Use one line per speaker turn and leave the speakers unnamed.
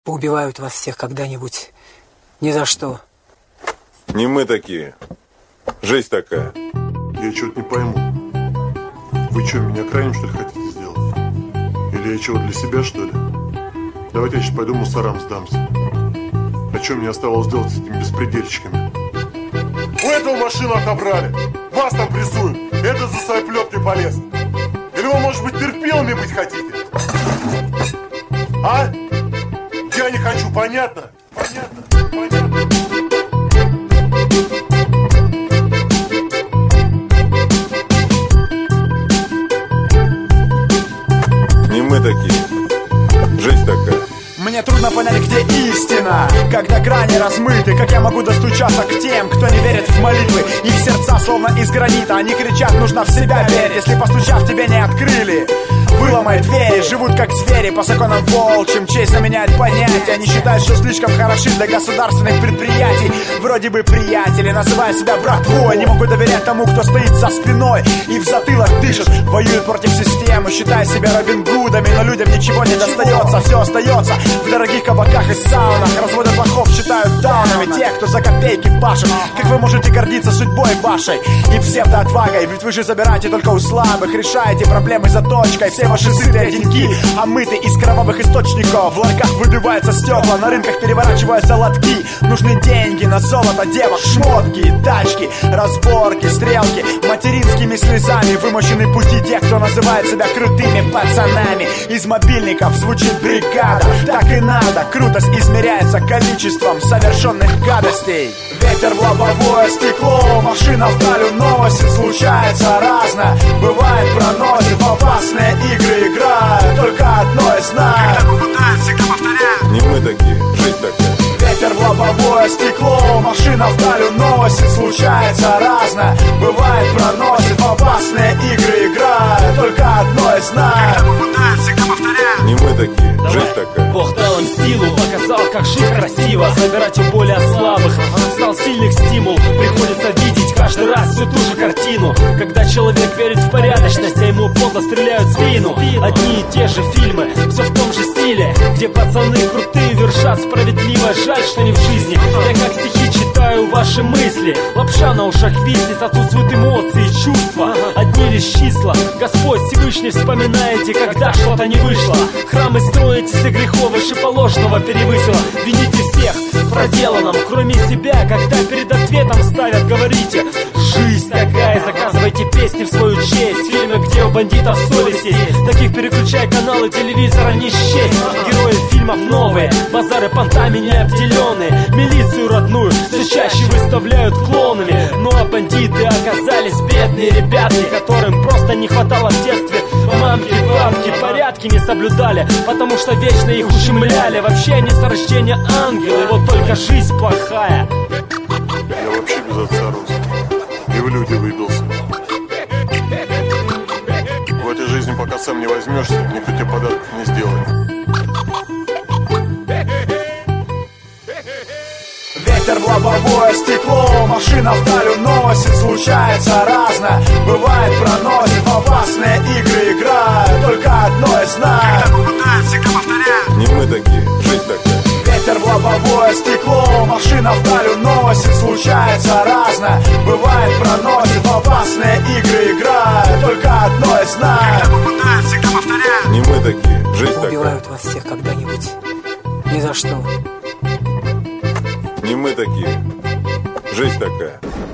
поубивают вас всех когда-нибудь. Ни за что.
Не мы такие. Жизнь такая.
Я что-то не пойму. Вы что, меня крайним, что ли, хотите сделать? Или я чего, для себя, что ли? Давайте я сейчас пойду мусорам сдамся. А что мне оставалось делать с этими беспредельщиками? У этого машину отобрали. Вас там прессуют. Это за своей плеткой полез. Или вы, может быть, терпилами быть хотите? А? Я не хочу, понятно? Понятно? Понятно?
Не мы такие. Жизнь такая.
Мне трудно понять, где истина, когда грани размыты. Как я могу достучаться к тем, кто не верит в молитвы? Их сердца словно из гранита. Они кричат, нужно в себя верить. Если постучав, тебе не открыли, выломай двери. Живут как звери по законам волчьим. Честь заменяет понятия. Они считают, что слишком хороши для государственных предприятий. Вроде бы приятели, называя себя братвой. Не могут доверять тому, кто стоит за спиной и в затылок дышит. Воюют против системы, считая себя Робин Гудами. Но людям ничего не достается, все остается в дорогих кабаках и саунах. Разводят лохов, считают даунами тех, кто за копейки пашет. Как вы можете гордиться судьбой вашей и псевдоотвагой? Ведь вы же забираете только у слабых, решаете проблемы заточкой. Все ваши сытые деньги омыты из кровавых источников. В ларьках выбиваются стекла, на рынках переворачиваются лотки. Нужны деньги на золото девок, шмотки, тачки, разборки, стрелки. Материнскими слезами вымощены пути тех, кто называет себя крутыми пацанами. Из мобильников звучит бригада. Так и надо, крутость измеряется количеством совершенных гадостей. Ветер в лобовое стекло, машина вдаль уносит. Случается разное, бывает проносит. В опасные игры играют, только одно я знаю. Когда попадают, всегда повторяют.
Не мы такие, жизнь такая.
Ветер в лобовое стекло, машина вдаль уносит. Случается разное, бывает проносит. В опасные игры играют, только одно я знаю. Когда попадают, всегда повторяют.
Не мы такие, жизнь такая.
Бог дал им силу, показал, как жить красиво. Забирать у более слабых, стал сильных стимул. Приходится видеть каждый раз всю ту же картину. Когда человек верит в порядочность, а ему подло стреляют в спину. Одни и те же фильмы, все в том же стиле, где пацаны крутые вершат справедливо. Жаль, что не в жизни. Я как стихи читаю ваши мысли. Лапша на ушах виснет, отсутствуют эмоции и чувства. Одни лишь числа. Господь Всевышний вспоминаете, когда что-то не вышло. Храмы строите, если грехов выше положенного перевысило. Вините всех в проделанном, кроме себя. Когда перед ответом ставят, говорите: жизнь такая, заказывайте песни в свою честь. Фильмы, где у бандитов совесть есть. Таких переключай каналы телевизора не счесть. Герои фильмов новые, базары понтами не обделенные. Милицию родную все чаще выставляют клоунами. Ну а бандиты оказались бедные ребятки, которым просто не хватало в детстве мамки, папки, порядки не соблюдали, потому что вечно их ущемляли. Вообще они с рождения ангелы, вот только жизнь плохая.
Я вообще без отца рос. И в люди выбился. В этой жизни, пока сам не возьмешься, никто тебе подарков не сделает.
Ветер в лобовое стекло, машина вдаль уносит. Случается разное, бывает проносит. В опасные игры играют, только одно я знаю. Когда попадают, всегда повторяют.
Не мы такие, жизнь такая.
Ветер в лобовое стекло, машина вдаль уносит. Случается разное, бывает проносит. В опасные игры играют, только одно я знаю. Когда попадают, всегда повторяют.
Не мы такие, жизнь такая.
Убивают вас всех когда-нибудь. Ни за что.
Не мы такие, жизнь такая.